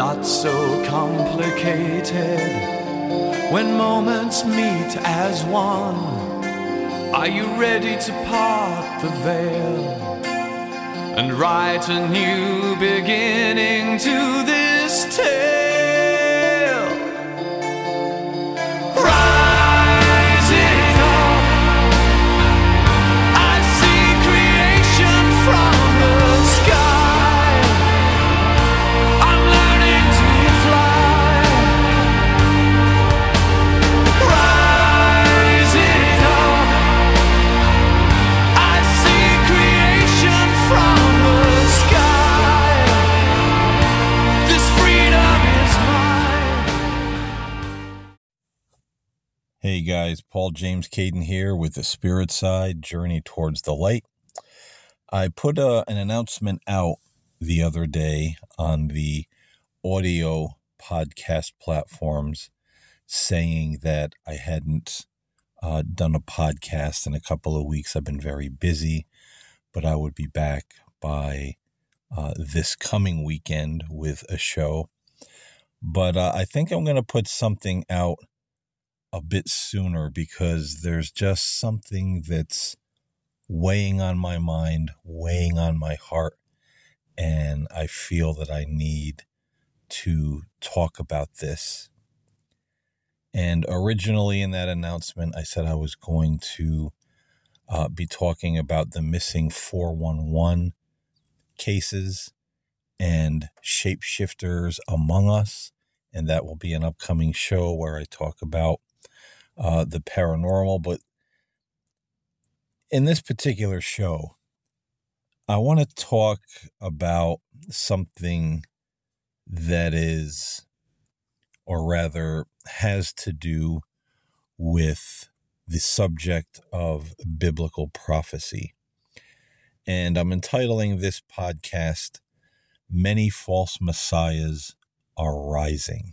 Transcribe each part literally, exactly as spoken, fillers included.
not so complicated. When moments meet as one, are you ready to part the veil and write a new beginning to this tale? Rising up, I see creation from the sky. I'm learning to fly. Rising up, I see creation from the sky. This freedom is mine. Hey guys, Paul James Caden here with the Spirit Side Journey Towards the Light. I put uh, an announcement out the other day on the audio podcast platforms saying that I hadn't uh, done a podcast in a couple of weeks. I've been very busy, but I would be back by uh, this coming weekend with a show. But uh, I think I'm going to put something out a bit sooner because there's just something that's weighing on my mind, weighing on my heart, and I feel that I need to talk about this. And originally in that announcement, I said I was going to uh, be talking about the missing four one one cases and shapeshifters among us, and that will be an upcoming show where I talk about Uh, the paranormal. But in this particular show, I want to talk about something that is, or rather has to do with the subject of biblical prophecy. And I'm entitling this podcast, Many False Messiahs Are Rising.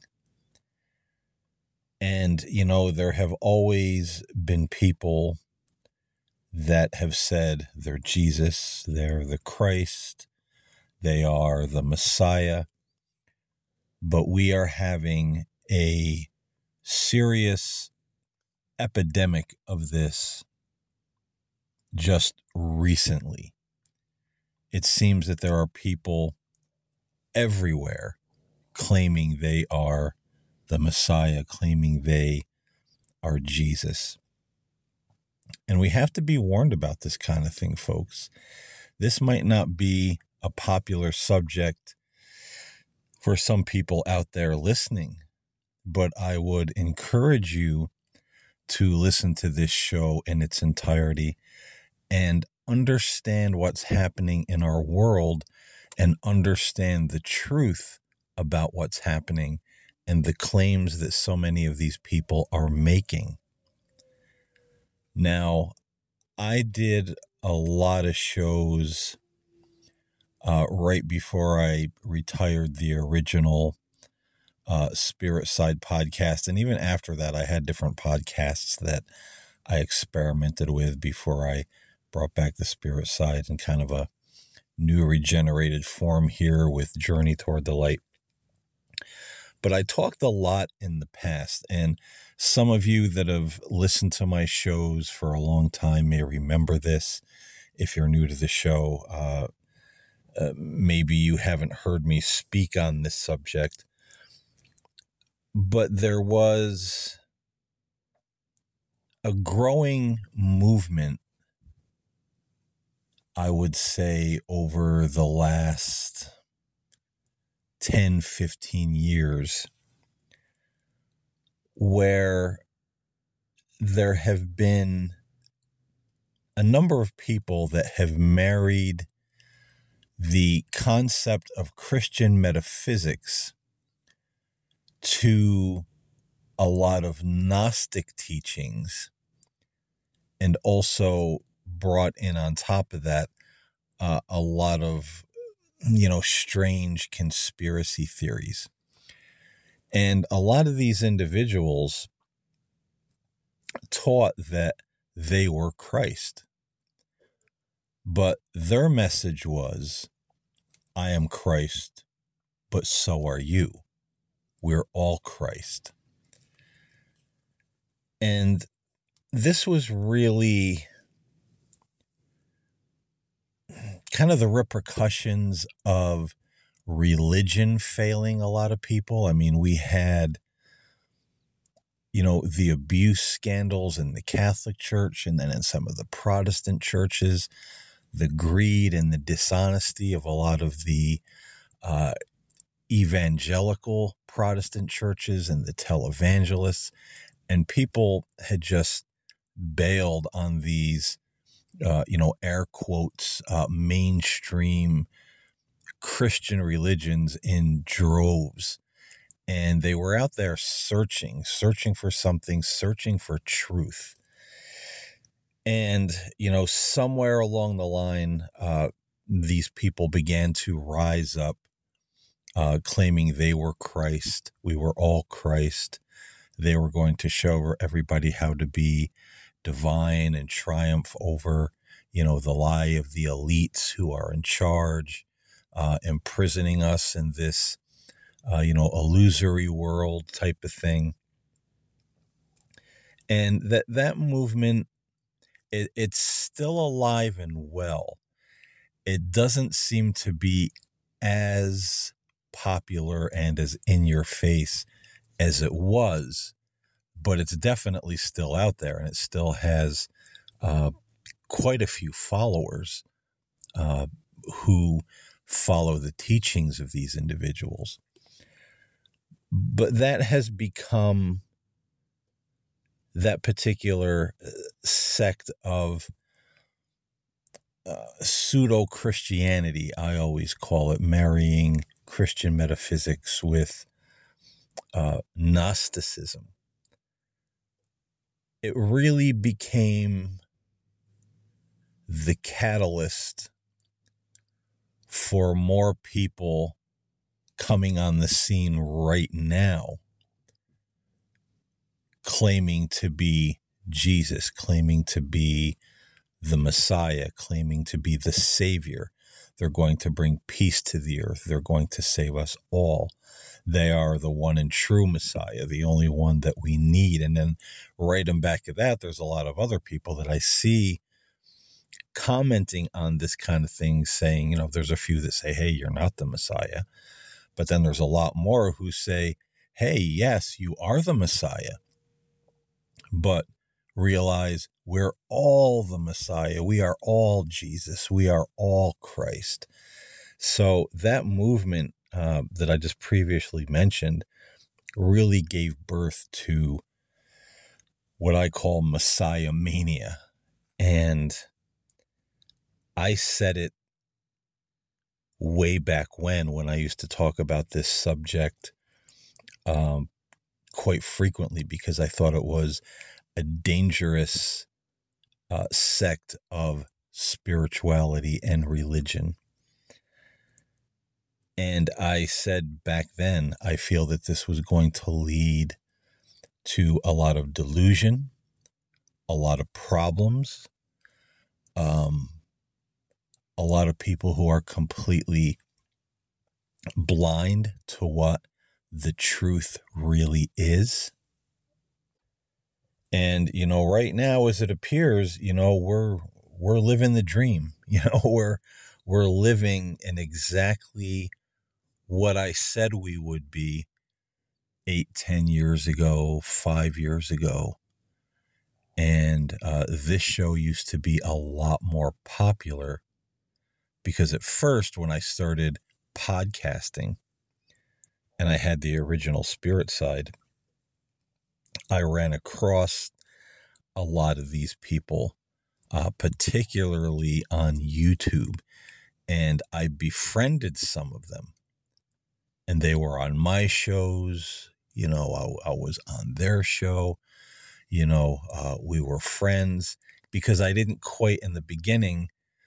And, you know, there have always been people that have said they're Jesus, they're the Christ, they are the Messiah. But we are having a serious epidemic of this just recently. It seems that there are people everywhere claiming they are the Messiah, claiming they are Jesus. And we have to be warned about this kind of thing, folks. This might not be a popular subject for some people out there listening, but I would encourage you to listen to this show in its entirety and understand what's happening in our world and understand the truth about what's happening and the claims that so many of these people are making. Now, I did a lot of shows uh, right before I retired the original uh, Spirit Side podcast. And even after that, I had different podcasts that I experimented with before I brought back the Spirit Side in kind of a new regenerated form here with Journey Toward the Light. But I talked a lot in the past, and some of you that have listened to my shows for a long time may remember this. If you're new to the show, uh, uh, maybe you haven't heard me speak on this subject. But there was a growing movement, I would say, over the last ten, fifteen years, where there have been a number of people that have married the concept of Christian metaphysics to a lot of Gnostic teachings, and also brought in on top of that uh, a lot of, you know, strange conspiracy theories. And a lot of these individuals taught that they were Christ. But their message was, I am Christ, but so are you. we're all Christ. And this was really kind of the repercussions of religion failing a lot of people. I mean, we had, you know, the abuse scandals in the Catholic Church, and then in some of the Protestant churches, the greed and the dishonesty of a lot of the uh, evangelical Protestant churches and the televangelists. And people had just bailed on these, uh, you know, air quotes, uh, mainstream Christian religions in droves. And they were out there searching, searching for something, searching for truth. And, you know, somewhere along the line, uh, these people began to rise up, uh, claiming they were Christ. We were all Christ. They were going to show everybody how to be divine and triumph over, you know, the lie of the elites who are in charge, uh, imprisoning us in this, uh, you know, illusory world type of thing. And that, that movement, it, it's still alive and well. It doesn't seem to be as popular and as in your face as it was, but it's definitely still out there, and it still has uh, quite a few followers uh, who follow the teachings of these individuals. But that has become that particular sect of uh, pseudo-Christianity, I always call it, marrying Christian metaphysics with uh, Gnosticism. It really became the catalyst for more people coming on the scene right now, claiming to be Jesus, claiming to be the Messiah, claiming to be the Savior. They're going to bring peace to the earth. They're going to save us all. They are the one and true Messiah, the only one that we need. And then right in back of that, there's a lot of other people that I see commenting on this kind of thing, saying, you know, there's a few that say, hey, you're not the Messiah. But then there's a lot more who say, hey, yes, you are the Messiah. But realize we're all the Messiah. We are all Jesus. We are all Christ. So that movement uh, that I just previously mentioned really gave birth to what I call Messiah mania. And I said it way back when, when I used to talk about this subject um, quite frequently, because I thought it was a dangerous uh, sect of spirituality and religion. And I said back then, I feel that this was going to lead to a lot of delusion, a lot of problems, um, a lot of people who are completely blind to what the truth really is. And, you know, right now, as it appears, you know, we're, we're living the dream. You know, we're, we're living in exactly what I said we would be eight, ten years ago, five years ago. And uh, this show used to be a lot more popular because at first, when I started podcasting and I had the original Spirit Side, I ran across a lot of these people, uh, particularly on YouTube, and I befriended some of them. And they were on my shows, you know, I, I was on their show, you know, uh, we were friends, because I didn't quite in the beginning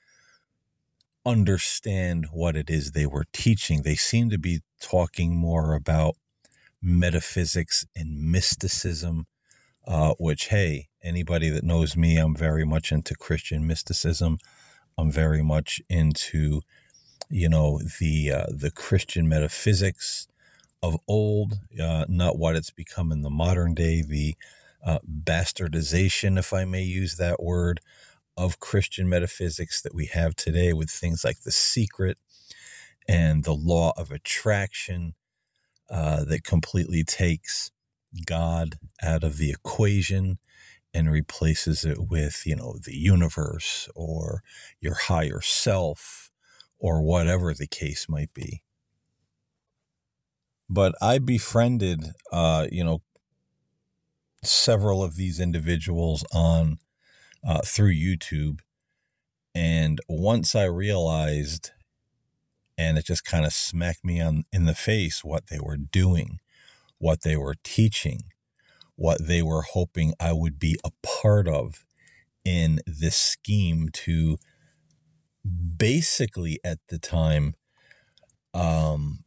understand what it is they were teaching. They seemed to be talking more about metaphysics and mysticism, uh, which, hey, anybody that knows me, I'm very much into Christian mysticism. I'm very much into, you know, the uh, the Christian metaphysics of old, uh, not what it's become in the modern day, the uh, bastardization, if I may use that word, of Christian metaphysics that we have today with things like The Secret and the law of attraction uh, that completely takes God out of the equation and replaces it with, you know, the universe or your higher self or whatever the case might be. But I befriended, uh, you know, several of these individuals on uh, through YouTube. And once I realized, and it just kind of smacked me on in the face, what they were doing, what they were teaching, what they were hoping I would be a part of in this scheme to basically at the time um,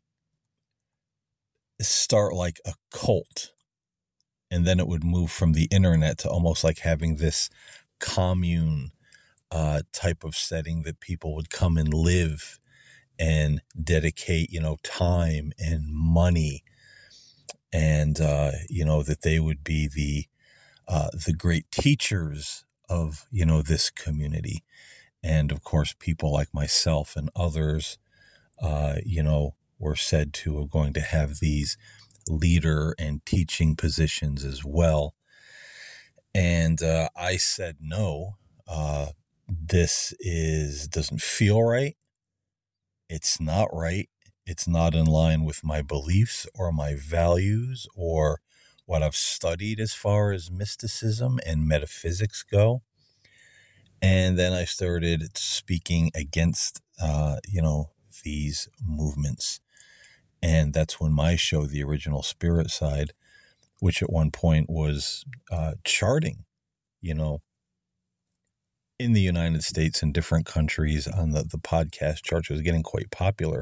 start like a cult. And then it would move from the internet to almost like having this commune uh, type of setting that people would come and live and dedicate, you know, time and money, and uh, you know, that they would be the uh, the great teachers of, you know, this community. And of course, people like myself and others, uh, you know, were said to are going to have these leader and teaching positions as well. And uh, I said, no, uh, this is doesn't feel right. It's not right. It's not in line with my beliefs or my values or what I've studied as far as mysticism and metaphysics go. And then I started speaking against, uh, you know, these movements. And that's when my show, The Original Spirit Side, which at one point was uh, charting, you know, in the United States and different countries on the, the podcast charts, was getting quite popular.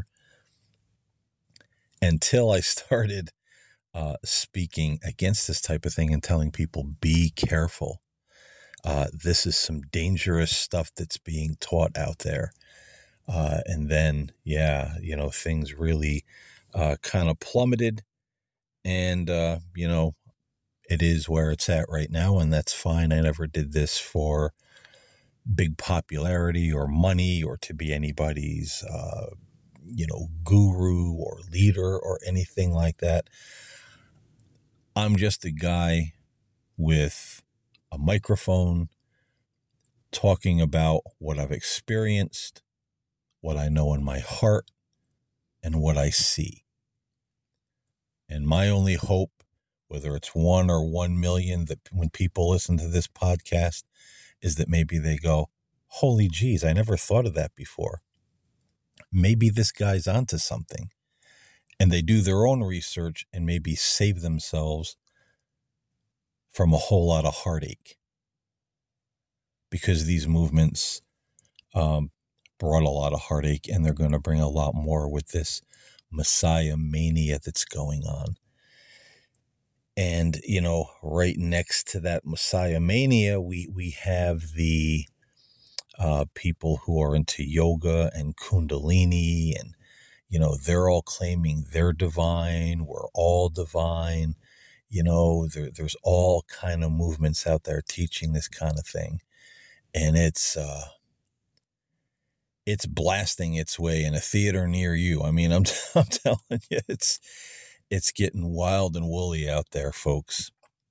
Until I started uh, speaking against this type of thing and telling people, be careful. Uh, this is some dangerous stuff that's being taught out there. Uh, and then, yeah, you know, things really uh, kind of plummeted. And, uh, you know, it is where it's at right now. And that's fine. I never did this for big popularity or money or to be anybody's, uh, you know, guru or leader or anything like that. I'm just a guy with a microphone talking about what I've experienced, what I know in my heart, and what I see. And my only hope, whether it's one or one million, that when people listen to this podcast, is that maybe they go, holy geez, I never thought of that before. Maybe this guy's onto something. And they do their own research and maybe save themselves from a whole lot of heartache. Because these movements um, brought a lot of heartache, and they're going to bring a lot more with this Messiah mania that's going on. And, you know, right next to that Messiah mania, we, we have the uh, people who are into yoga and Kundalini, and, you know, they're all claiming they're divine. We're all divine. You know, there, there's all kind of movements out there teaching this kind of thing. And it's, uh, it's blasting its way in a theater near you. I mean, I'm, I'm telling you, it's, it's getting wild and woolly out there, folks.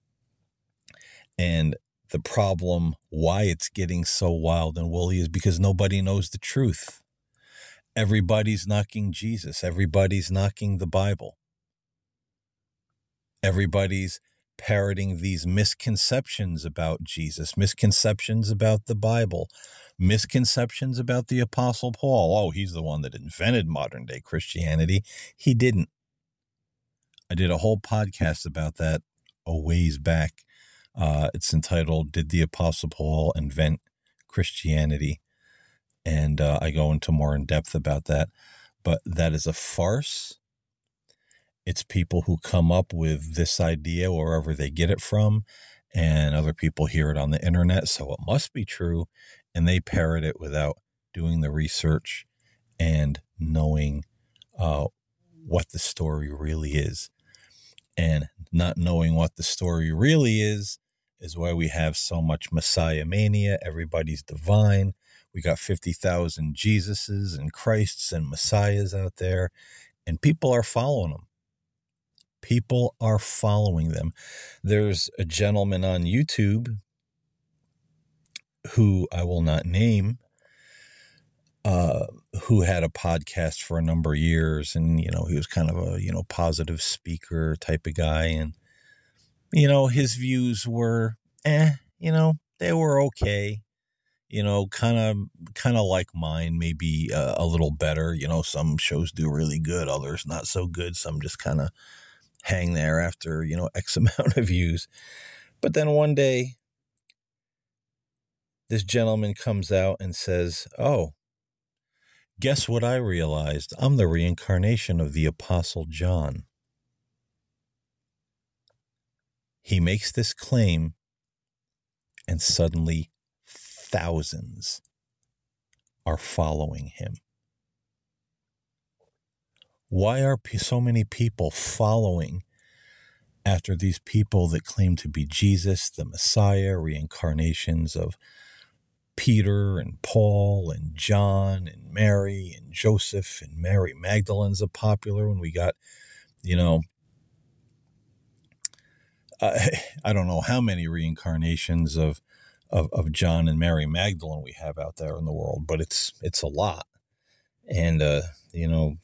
And the problem, why it's getting so wild and woolly, is because nobody knows the truth. Everybody's knocking Jesus. Everybody's knocking the Bible. Everybody's parroting these misconceptions about Jesus, misconceptions about the Bible, misconceptions about the Apostle Paul. Oh, he's the one that invented modern day Christianity. He didn't. I did a whole podcast about that a ways back. Uh, it's entitled, Did the Apostle Paul Invent Christianity? And uh, I go into more in depth about that. But that is a farce. It's people who come up with this idea wherever they get it from, and other people hear it on the internet, so it must be true, and they parrot it without doing the research and knowing uh, what the story really is. And not knowing what the story really is is why we have so much Messiah mania. Everybody's divine. We got fifty thousand Jesuses and Christs and Messiahs out there, and people are following them. People are following them. There's a gentleman on YouTube who I will not name, uh, who had a podcast for a number of years. And, you know, he was kind of a, you know, positive speaker type of guy. And, you know, his views were, eh, you know, they were okay. You know, kind of, kind of like mine, maybe uh, a little better. You know, some shows do really good, others not so good. Some just kind of hang there after, you know, X amount of views. But then one day, this gentleman comes out and says, oh, guess what I realized? I'm the reincarnation of the Apostle John. He makes this claim, and suddenly thousands are following him. Why are so many people following after these people that claim to be Jesus, the Messiah, reincarnations of Peter and Paul and John and Mary and Joseph and Mary Magdalene's a popular one. We got, you know, I, I don't know how many reincarnations of, of, of John and Mary Magdalene we have out there in the world, but it's, it's a lot. And, uh, you know,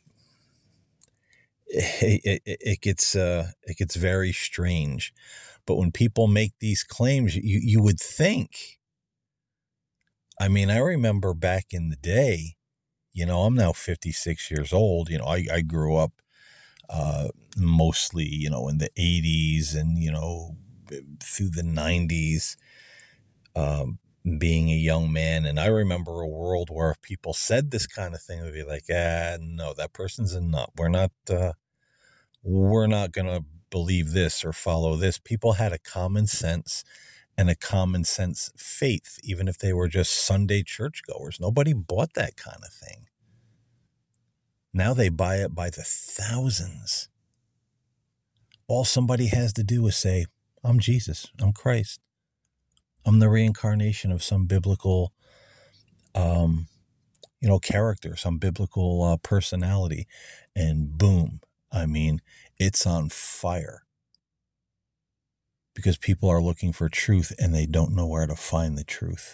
it, it, it gets, uh, it gets very strange. But when people make these claims, you, you would think, I mean, I remember back in the day, you know, I'm now fifty-six years old. You know, I, I grew up uh, mostly, you know, in the eighties and, you know, through the nineties, um, being a young man. And I remember a world where if people said this kind of thing, they'd be like, ah, no, that person's a nut. We're not, uh, we're not going to believe this or follow this. People had a common sense and a common sense faith, even if they were just Sunday churchgoers. Nobody bought that kind of thing. Now they buy it by the thousands. All somebody has to do is say, I'm Jesus, I'm Christ. I'm the reincarnation of some biblical, um, you know, character, some biblical uh, personality. And boom, I mean, it's on fire. Because people are looking for truth and they don't know where to find the truth.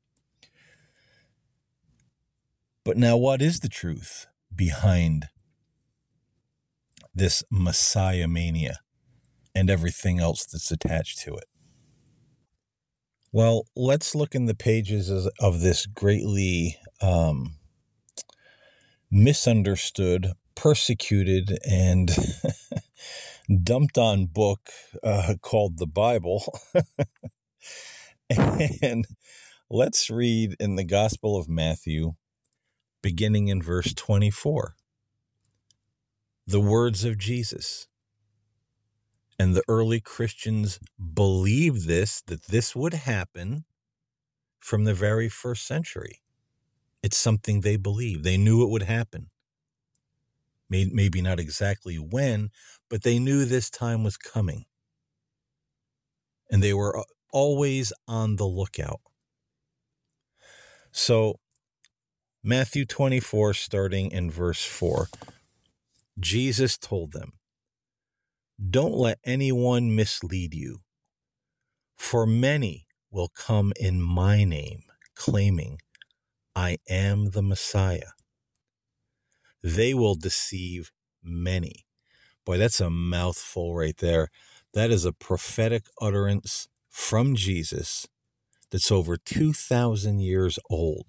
But now, what is the truth behind this Messiah mania and everything else that's attached to it? Well, let's look in the pages of this greatly um, misunderstood, persecuted, and dumped on book uh, called the Bible. And let's read in the Gospel of Matthew, beginning in verse twenty-four, the words of Jesus. And the early Christians believed this, that this would happen from the very first century. It's something they believed. They knew it would happen. Maybe not exactly when, but they knew this time was coming. And they were always on the lookout. So, Matthew twenty-four, starting in verse four, Jesus told them, don't let anyone mislead you, for many will come in my name, claiming, I am the Messiah. They will deceive many. Boy, that's a mouthful right there. That is a prophetic utterance from Jesus that's over two thousand years old.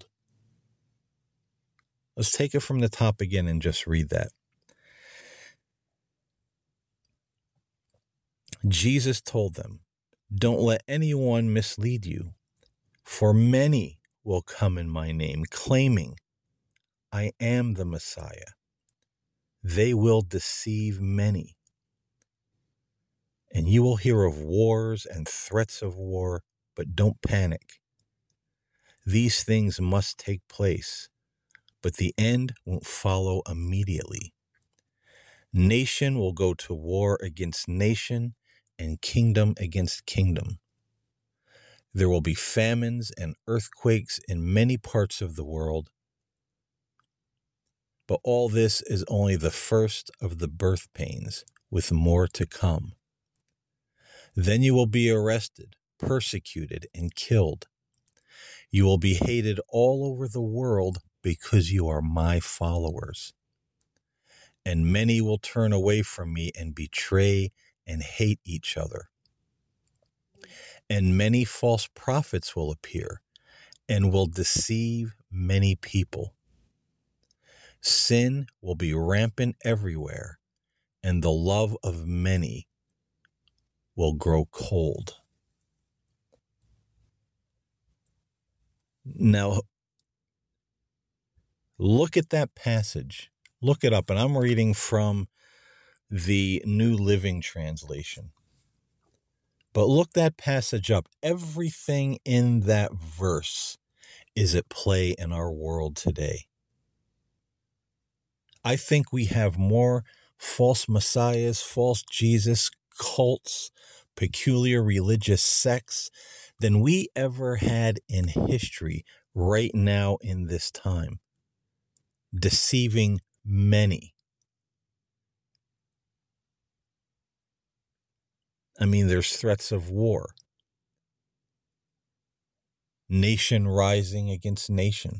Let's take it from the top again and just read that. Jesus told them, don't let anyone mislead you, for many will come in my name, claiming, I am the Messiah. They will deceive many. And you will hear of wars and threats of war, but don't panic. These things must take place, but the end won't follow immediately. Nation will go to war against nation and kingdom against kingdom. There will be famines and earthquakes in many parts of the world. But all this is only the first of the birth pains, with more to come. Then you will be arrested, persecuted, and killed. You will be hated all over the world because you are my followers. And many will turn away from me and betray and hate each other. And many false prophets will appear and will deceive many people. Sin will be rampant everywhere, and the love of many will grow cold. Now, look at that passage. Look it up, and I'm reading from the New Living Translation. But look that passage up. Everything in that verse is at play in our world today. I think we have more false messiahs, false Jesus, cults, peculiar religious sects than we ever had in history right now in this time, deceiving many. I mean, there's threats of war, nation rising against nation,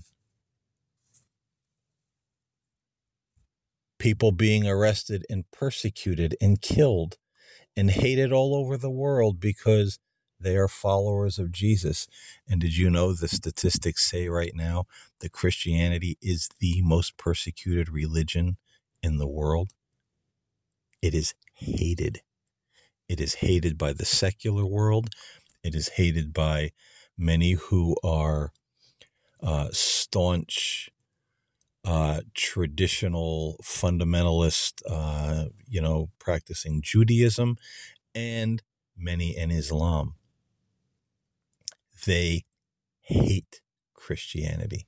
people being arrested and persecuted and killed and hated all over the world because they are followers of Jesus. And did you know the statistics say right now that Christianity is the most persecuted religion in the world? It is hated. It is hated by the secular world. It is hated by many who are uh, staunch, uh, traditional, fundamentalist, uh, you know, practicing Judaism, and many in Islam. They hate Christianity.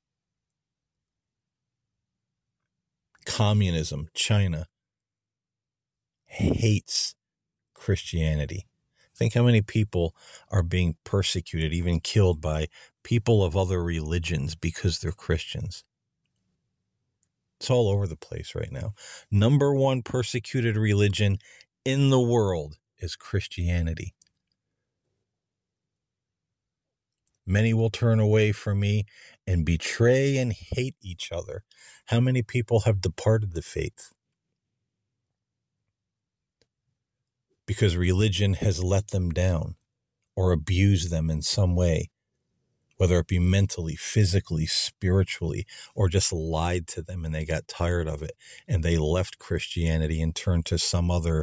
Communism, China, hates Christianity. Think how many people are being persecuted, even killed by people of other religions because they're Christians. It's all over the place right now. Number one persecuted religion in the world is Christianity. Many will turn away from me and betray and hate each other. How many people have departed the faith? Because religion has let them down or abused them in some way, whether it be mentally, physically, spiritually, or just lied to them and they got tired of it and they left Christianity and turned to some other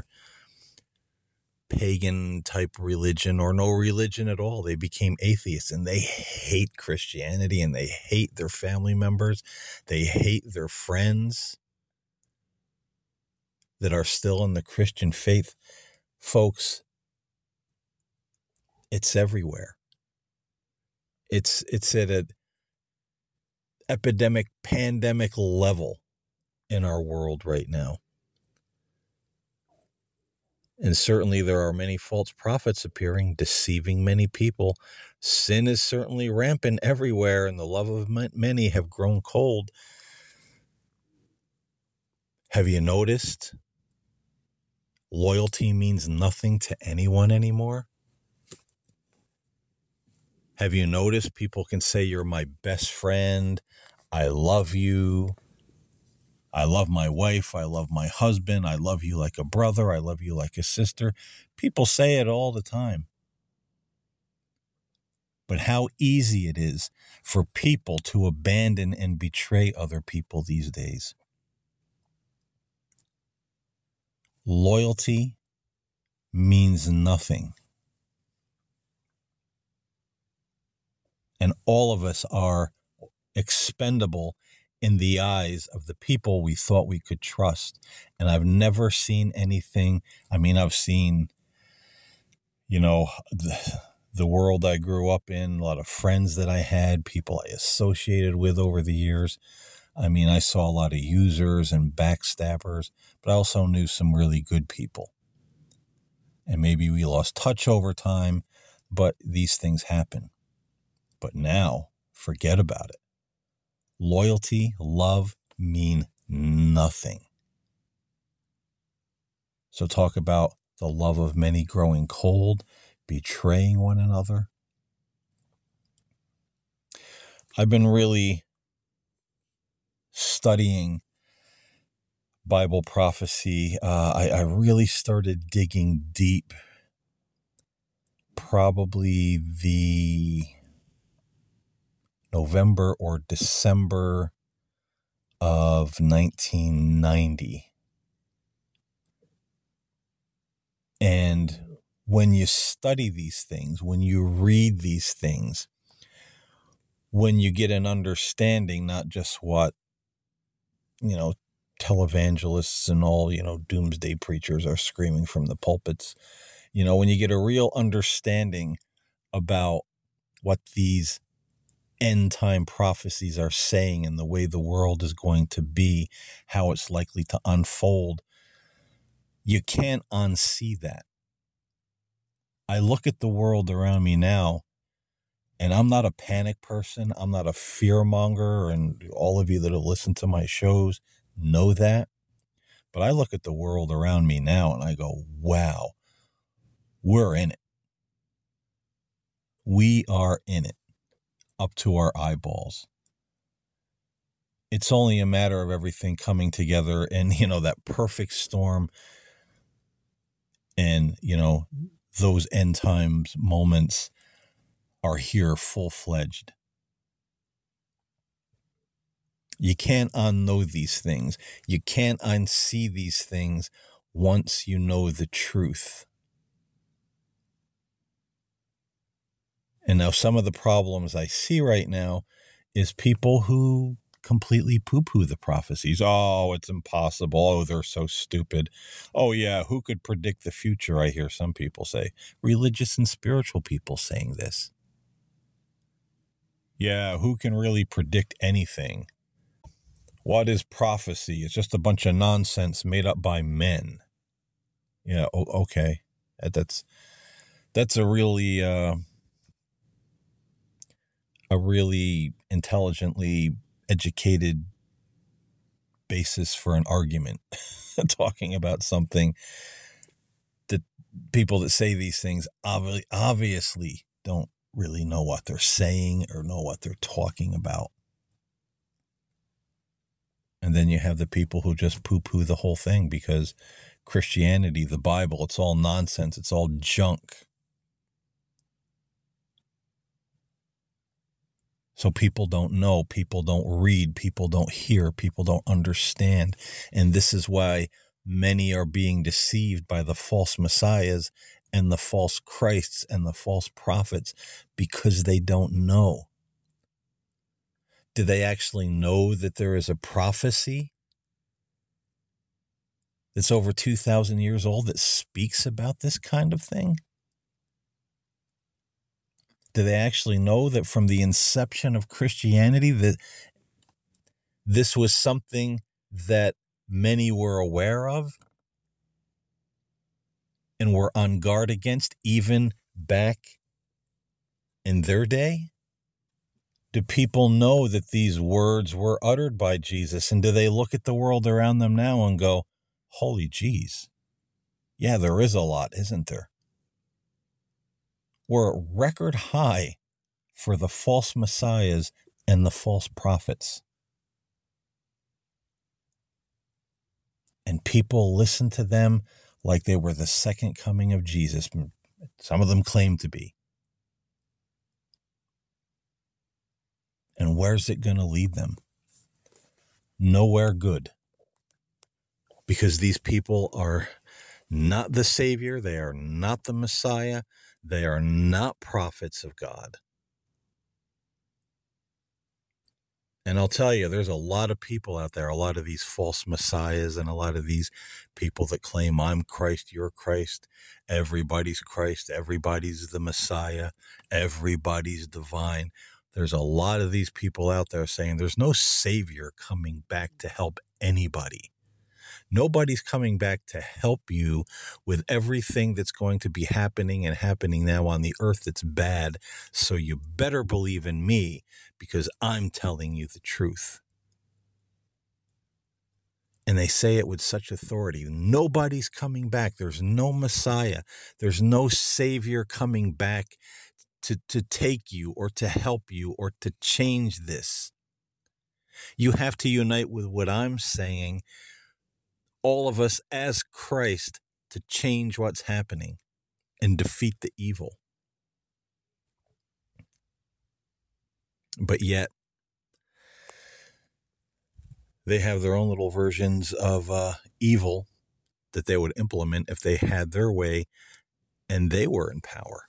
pagan type religion or no religion at all. They became atheists and they hate Christianity and they hate their family members. They hate their friends that are still in the Christian faith. Folks, it's everywhere. It's it's at an epidemic, pandemic level in our world right now. And certainly there are many false prophets appearing, deceiving many people. Sin is certainly rampant everywhere, and the love of many have grown cold. Have you noticed? Loyalty means nothing to anyone anymore. Have you noticed people can say, you're my best friend, I love you, I love my wife, I love my husband, I love you like a brother, I love you like a sister. People say it all the time. But how easy it is for people to abandon and betray other people these days. Loyalty means nothing. And all of us are expendable in the eyes of the people we thought we could trust. And I've never seen anything. I mean, I've seen, you know, the, the world I grew up in, a lot of friends that I had, people I associated with over the years. I mean, I saw a lot of users and backstabbers, but I also knew some really good people. And maybe we lost touch over time, but these things happen. But now, forget about it. Loyalty, love mean nothing. So talk about the love of many growing cold, betraying one another. I've been really studying Bible prophecy. Uh, I, I really started digging deep probably the November or December of nineteen ninety. And when you study these things, when you read these things, when you get an understanding, not just what, you know, televangelists and all, you know, doomsday preachers are screaming from the pulpits, you know, when you get a real understanding about what these end time prophecies are saying and the way the world is going to be, how it's likely to unfold, you can't unsee that. I look at the world around me now, and I'm not a panic person. I'm not a fear monger, and all of you that have listened to my shows know that. But I look at the world around me now and I go, wow, we're in it. We are in it up to our eyeballs. It's only a matter of everything coming together and, you know, that perfect storm and, you know, those end times moments are here full-fledged. You can't unknow these things. You can't unsee these things once you know the truth. And now some of the problems I see right now is people who completely poo-poo the prophecies. Oh, it's impossible. Oh, they're so stupid. Oh, yeah, who could predict the future? I hear some people say. Religious and spiritual people saying this. Yeah, who can really predict anything? What is prophecy? It's just a bunch of nonsense made up by men. Yeah, okay. That's that's a really uh, a really intelligently educated basis for an argument, talking about something that people that say these things obviously obviously don't really know what they're saying or know what they're talking about. And then you have the people who just poo-poo the whole thing because Christianity, the Bible, it's all nonsense. It's all junk. So people don't know, people don't read, people don't hear, people don't understand. And this is why many are being deceived by the false messiahs and the false Christs and the false prophets because they don't know. Do they actually know that there is a prophecy that's over two thousand years old that speaks about this kind of thing? Do they actually know that from the inception of Christianity that this was something that many were aware of and were on guard against even back in their day? Do people know that these words were uttered by Jesus? And do they look at the world around them now and go, holy geez, yeah, there is a lot, isn't there? We're at record high for the false messiahs and the false prophets. And people listen to them like they were the second coming of Jesus. Some of them claim to be. And where's it going to lead them? Nowhere good. Because these people are not the Savior. They are not the Messiah. They are not prophets of God. And I'll tell you, there's a lot of people out there, a lot of these false messiahs and a lot of these people that claim I'm Christ, you're Christ, everybody's Christ, everybody's the Messiah, everybody's divine. there's a lot of these people out there saying there's no savior coming back to help anybody. Nobody's coming back to help you with everything that's going to be happening and happening now on the earth that's bad. So you better believe in me because I'm telling you the truth. And they say it with such authority. Nobody's coming back. There's no Messiah. There's no Savior coming back to, to take you or to help you or to change this. You have to unite with what I'm saying, all of us as Christ, to change what's happening and defeat the evil. But yet, they have their own little versions of uh, evil that they would implement if they had their way and they were in power.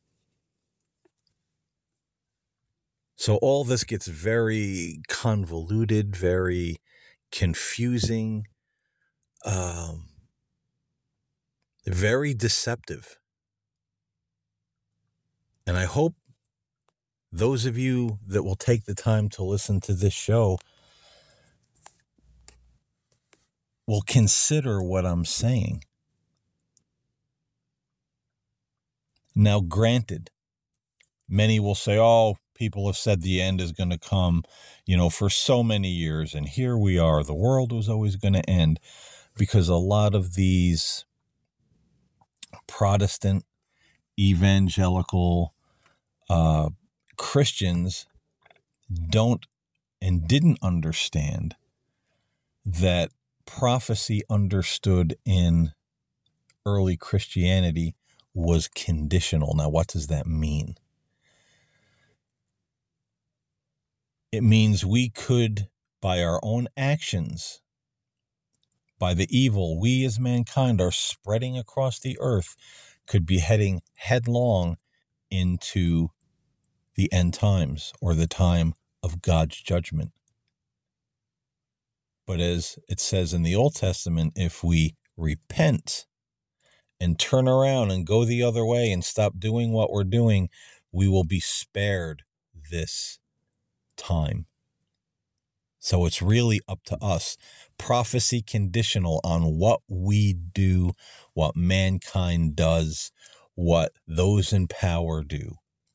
So all this gets very convoluted, very confusing, um, very deceptive. And I hope those of you that will take the time to listen to this show will consider what I'm saying. Now, granted, many will say, oh, people have said the end is going to come, you know, for so many years. And here we are. The world was always going to end, because a lot of these Protestant, evangelical uh, Christians don't and didn't understand that prophecy understood in early Christianity was conditional. Now, what does that mean? It means we could, by our own actions, by the evil we as mankind are spreading across the earth, could be heading headlong into the end times or the time of God's judgment. But as it says in the Old Testament, if we repent and turn around and go the other way and stop doing what we're doing, we will be spared this time. So it's really up to us. Prophecy conditional on what we do, what mankind does, what those in power do.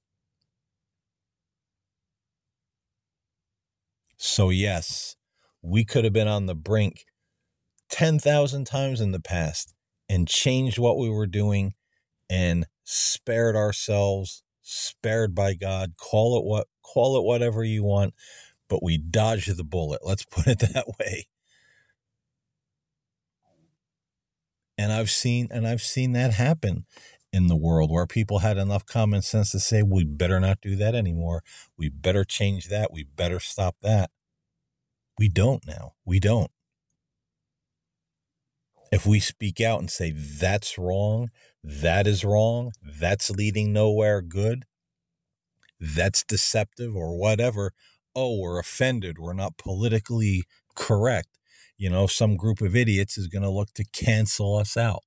So yes, we could have been on the brink ten thousand times in the past and changed what we were doing and spared ourselves, spared by God. Call it what, call it whatever you want, but we dodged the bullet. Let's put it that way. And I've seen, and I've seen that happen in the world where people had enough common sense to say, we better not do that anymore. We better change that. We better stop that. We don't now. We don't. If we speak out and say, that's wrong, that is wrong, that's leading nowhere good, that's deceptive or whatever, oh, we're offended, we're not politically correct. You know, some group of idiots is going to look to cancel us out.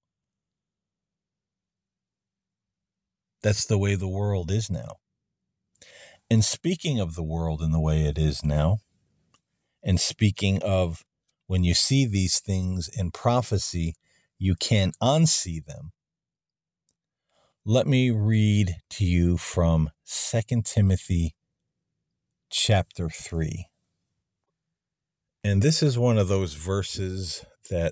That's the way the world is now. And speaking of the world and the way it is now, and speaking of when you see these things in prophecy, you can't unsee them. Let me read to you from Second Timothy chapter three. And this is one of those verses that,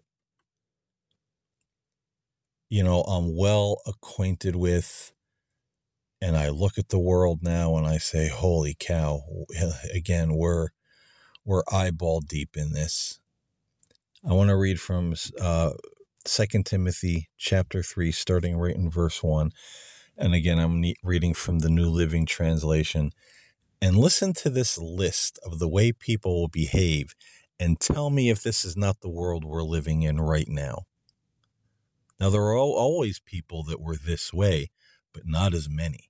you know, I'm well acquainted with. And I look at the world now and I say, holy cow, again, we're, we're eyeball deep in this. I want to read from uh, Second Timothy chapter three, starting right in verse one. And again, I'm reading from the New Living Translation. And listen to this list of the way people will behave and tell me if this is not the world we're living in right now. Now, there are always people that were this way, but not as many.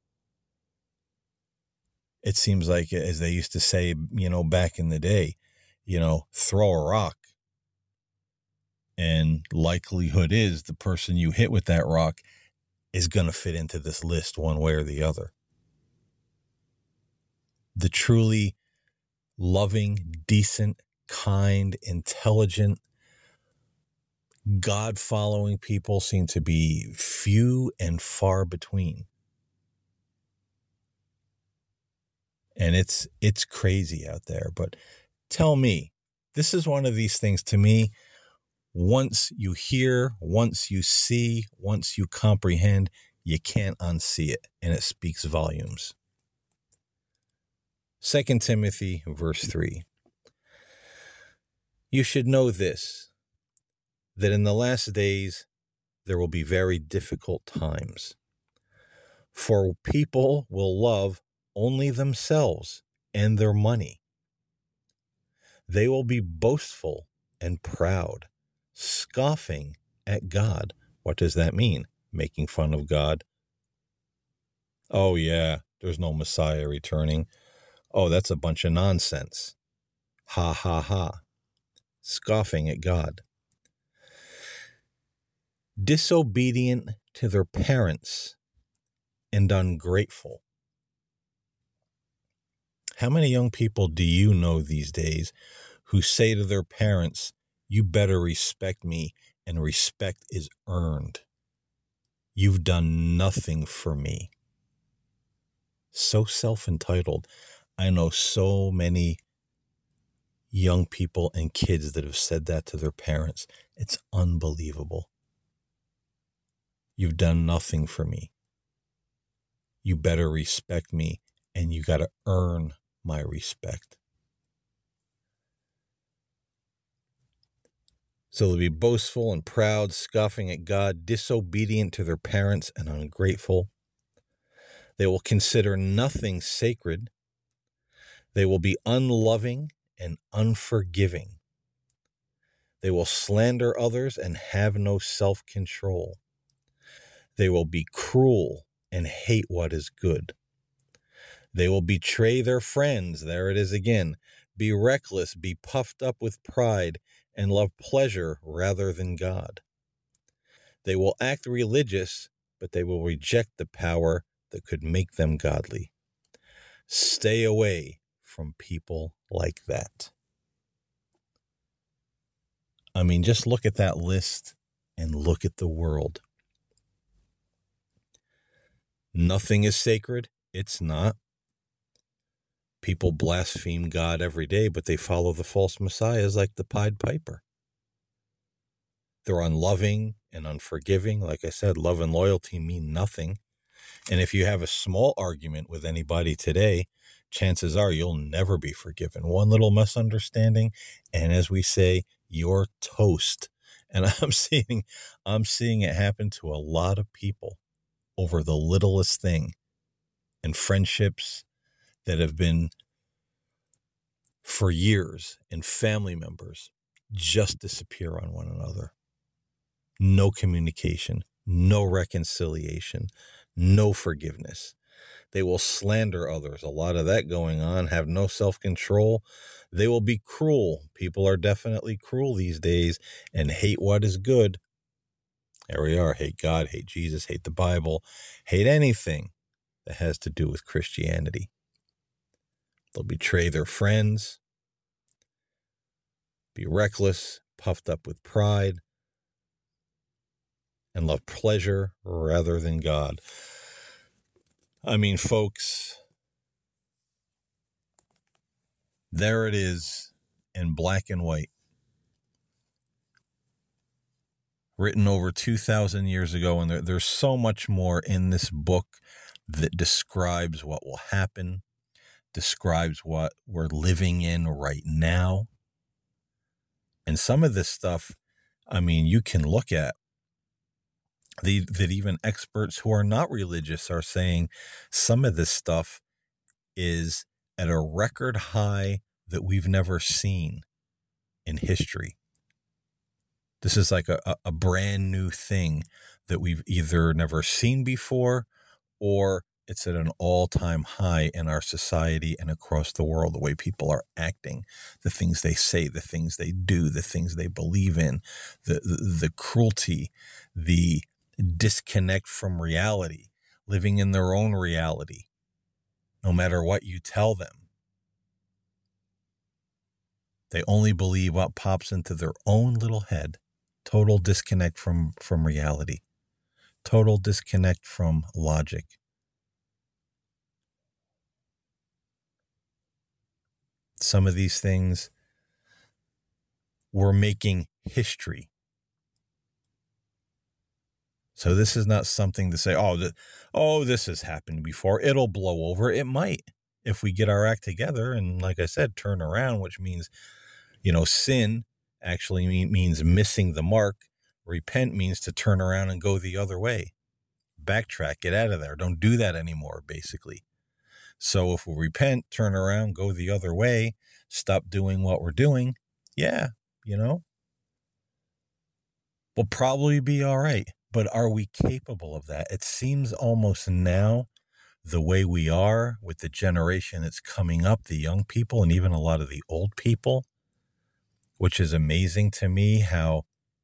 It seems like, as they used to say, you know, back in the day, you know, throw a rock. And likelihood is the person you hit with that rock is going to fit into this list one way or the other. the truly loving, decent, kind, intelligent, God-following people seem to be few and far between. And it's it's crazy out there. But tell me, this is one of these things to me, once you hear, once you see, once you comprehend, you can't unsee it. And it speaks volumes. Second Timothy, verse three. You should know this, that in the last days there will be very difficult times. For people will love only themselves and their money. They will be boastful and proud, scoffing at God. What does that mean? Making fun of God. Oh yeah, there's no Messiah returning. Oh, that's a bunch of nonsense. Ha ha ha. Scoffing at God. Disobedient to their parents and ungrateful. How many young people do you know these days who say to their parents, you better respect me, and respect is earned? You've done nothing for me. So self-entitled. I know so many young people and kids that have said that to their parents. It's unbelievable. You've done nothing for me. You better respect me, and you got to earn my respect. So they'll be boastful and proud, scoffing at God, disobedient to their parents, and ungrateful. They will consider nothing sacred. They will be unloving and unforgiving. They will slander others and have no self-control. They will be cruel and hate what is good. They will betray their friends. There it is again. Be reckless, be puffed up with pride, and love pleasure rather than God. They will act religious, but they will reject the power that could make them godly. Stay away from people like that. I mean, just look at that list and look at the world. Nothing is sacred. It's not. People blaspheme God every day, but they follow the false messiahs like the Pied Piper. They're unloving and unforgiving. Like I said, love and loyalty mean nothing. And if you have a small argument with anybody today, chances are you'll never be forgiven. One little misunderstanding, and as we say, you're toast. And I'm seeing, I'm seeing it happen to a lot of people over the littlest thing. And friendships that have been for years, and family members just disappear on one another. No communication, no reconciliation, no forgiveness. They will slander others. A lot of that going on. Have no self-control. They will be cruel. People are definitely cruel these days and hate what is good. There we are. Hate God, hate Jesus, hate the Bible, hate anything that has to do with Christianity. They'll betray their friends, be reckless, puffed up with pride, and love pleasure rather than God. I mean, folks, there it is in black and white. Written over two thousand years ago, and there, there's so much more in this book that describes what will happen, describes what we're living in right now. And some of this stuff, I mean, you can look at the, that even experts who are not religious are saying some of this stuff is at a record high that we've never seen in history. This is like a, a brand new thing that we've either never seen before, or it's at an all-time high in our society and across the world, the way people are acting, the things they say, the things they do, the things they believe in, the, the, the cruelty, the disconnect from reality, living in their own reality, no matter what you tell them. They only believe what pops into their own little head. Total disconnect from, from reality. Total disconnect from logic. Some of these things, we're making history. So this is not something to say, oh, th- oh, this has happened before. It'll blow over. It might, if we get our act together and, like I said, turn around, which means, you know, sin actually mean, means missing the mark. Repent means to turn around and go the other way. Backtrack, get out of there. Don't do that anymore, basically. So if we repent, turn around, go the other way, stop doing what we're doing, yeah, you know, we'll probably be all right. But are we capable of that? It seems almost now, the way we are with the generation that's coming up, the young people and even a lot of the old people, which is amazing to me how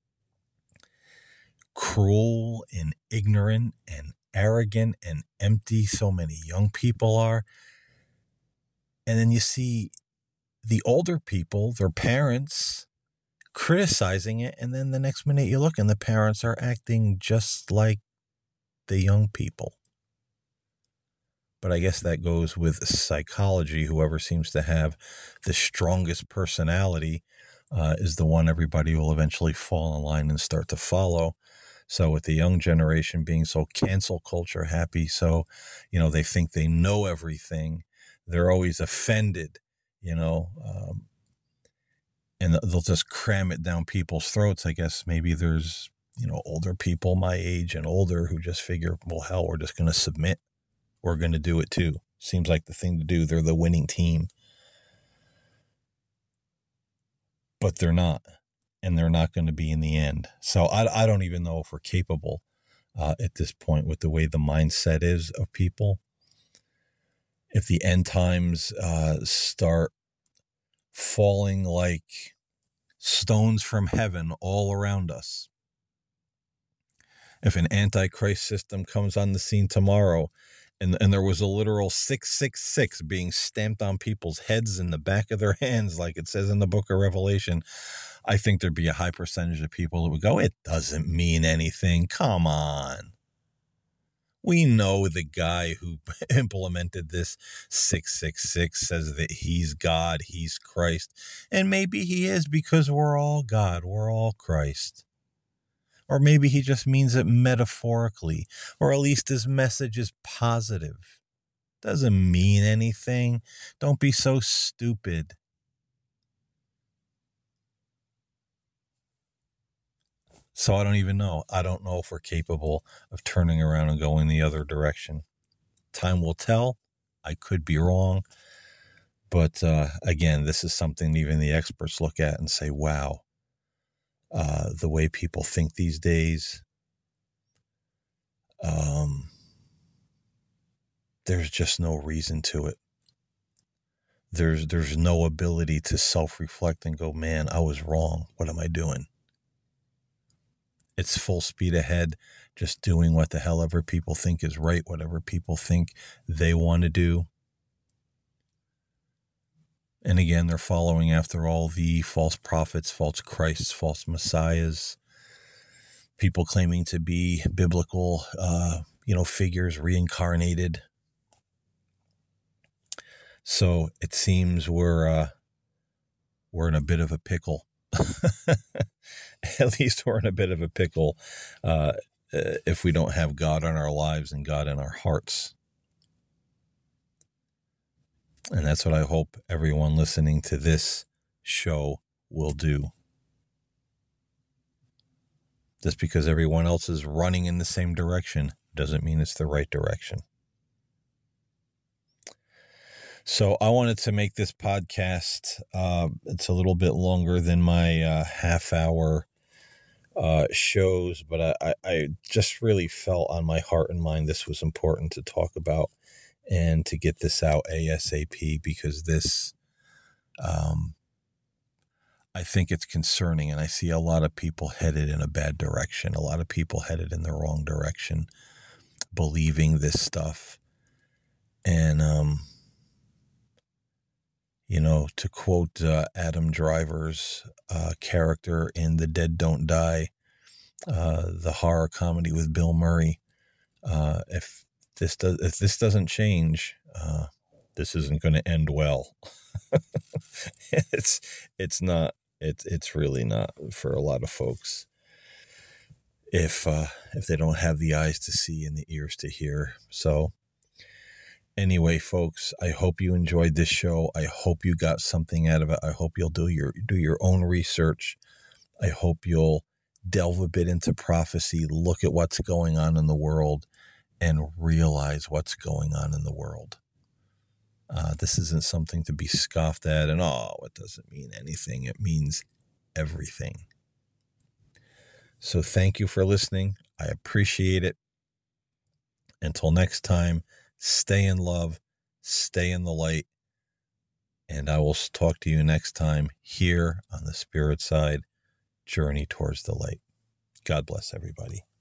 cruel and ignorant and arrogant and empty so many young people are. And then you see the older people, their parents, criticizing it, and then the next minute you look and the parents are acting just like the young people. But I guess that goes with psychology. Whoever seems to have the strongest personality uh, is the one everybody will eventually fall in line and start to follow. So with the young generation being so cancel culture happy, so, you know, they think they know everything. They're always offended, you know, um, and they'll just cram it down people's throats. I guess maybe there's, you know, older people my age and older who just figure, well, hell, we're just going to submit. We're going to do it too. Seems like the thing to do. They're the winning team. But they're not. And they're not going to be in the end. So I, I don't even know if we're capable uh, at this point with the way the mindset is of people. If the end times uh, start falling like stones from heaven all around us. If an antichrist system comes on the scene tomorrow and, and there was a literal six six six being stamped on people's heads and the back of their hands, like it says in the book of Revelation, I think there'd be a high percentage of people that would go, it doesn't mean anything. Come on. We know the guy who implemented this six six six says that he's God, he's Christ. And maybe he is because we're all God, we're all Christ. Or maybe he just means it metaphorically, or at least his message is positive. Doesn't mean anything. Don't be so stupid. So I don't even know. I don't know if we're capable of turning around and going the other direction. Time will tell. I could be wrong. But uh, again, this is something even the experts look at and say, wow, uh, the way people think these days, um, there's just no reason to it. There's, there's no ability to self-reflect and go, man, I was wrong. What am I doing? It's full speed ahead, just doing what the hell ever people think is right, whatever people think they want to do. And again, they're following after all the false prophets, false Christs, false messiahs, people claiming to be biblical, uh, you know, figures reincarnated. So it seems we're uh, we're in a bit of a pickle. At least we're in a bit of a pickle uh, if we don't have God in our lives and God in our hearts. And that's what I hope everyone listening to this show will do. Just because everyone else is running in the same direction doesn't mean it's the right direction. So I wanted to make this podcast, uh, it's a little bit longer than my uh, half hour uh, shows, but I, I just really felt on my heart and mind this was important to talk about and to get this out ASAP, because this, um, I think it's concerning, and I see a lot of people headed in a bad direction, a lot of people headed in the wrong direction, believing this stuff. And, um, You know, to quote uh, Adam Driver's uh, character in The Dead Don't Die, uh, the horror comedy with Bill Murray, uh, if this does if this doesn't change, uh, this isn't going to end well. it's it's not it's it's really not for a lot of folks. If uh, if they don't have the eyes to see and the ears to hear. So anyway, folks, I hope you enjoyed this show. I hope you got something out of it. I hope you'll do your do your own research. I hope you'll delve a bit into prophecy, look at what's going on in the world, and realize what's going on in the world. Uh, this isn't something to be scoffed at and, oh, it doesn't mean anything. It means everything. So thank you for listening. I appreciate it. Until next time, stay in love, stay in the light, and I will talk to you next time here on the Spirit Side, Journey Towards the Light. God bless everybody.